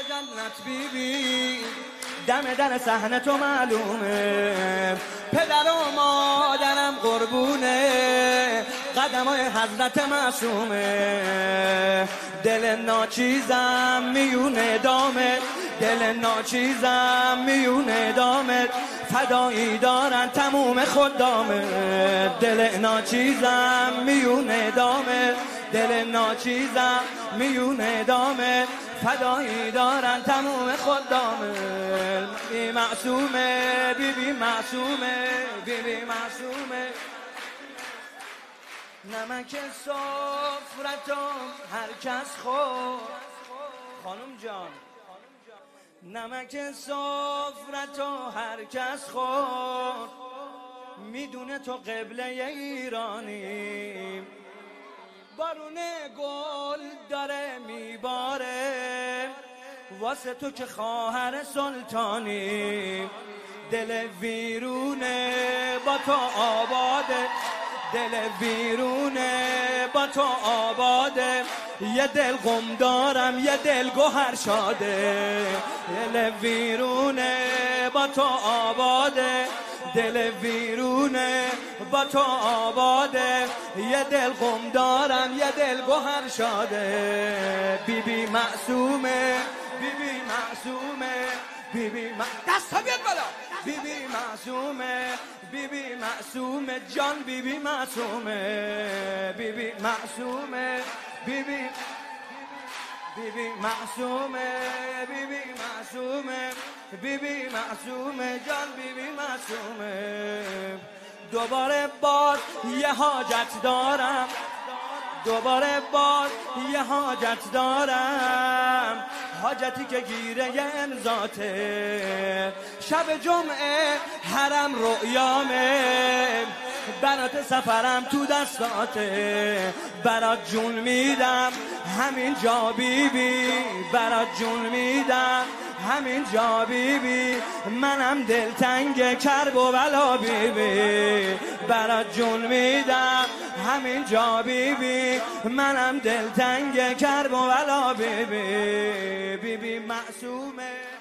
جنت بیبی دم در صحنه تو معلومه، پدر و مادرم قربونه قدمای حضرت معصومه، دل ناچیزم میونه دامه، دل ناچیزم میونه دامه، فدایی دارن تموم خدامه، دل ناچیزم میونه دامه، دل ناچیزم میونه دامه، فدایی دارن تموم خدامه، بی معصومه بی معصومه بی معصومه، نمک سفرتم هر کس خورد. خانم جان نمک سفرتو هر کس خورد، میدونه تو قبله ایرانی، بارون گل داره میباره واسه تو که خواهر سلطانی، دل ویرونه با تو آباده، دل ویرونه با تو آباده، یه دل غم دارم یه دل گوهر شاده، دل ویرونه با تو آباده، دل ویرونه با تو آباده، یه دل غم دارم یه دل گوهر شاده، بی معصومه بی معصومه بی دستا بیاد بالا، بی معصومه بی معصومه جان بی معصومه بی معصومه بی معصومه بی معصومه بی معصومه جان بی معصومه، دوباره باز یه حاجت دارم، دوباره باز یه حاجت دارم، حاجتی که گیره یه امضاته، شب جمعه حرم رؤیامه، برات سفرم تو دستاته، برات جون میدم همین جا بیبی، برات جون میدم همین جا بیبی، منم دلتنگ کرب و بلا بیبی، برات جون میدم همین جا بیبی، منم دلتنگ کرب و بلا بیبی، بی معصومه.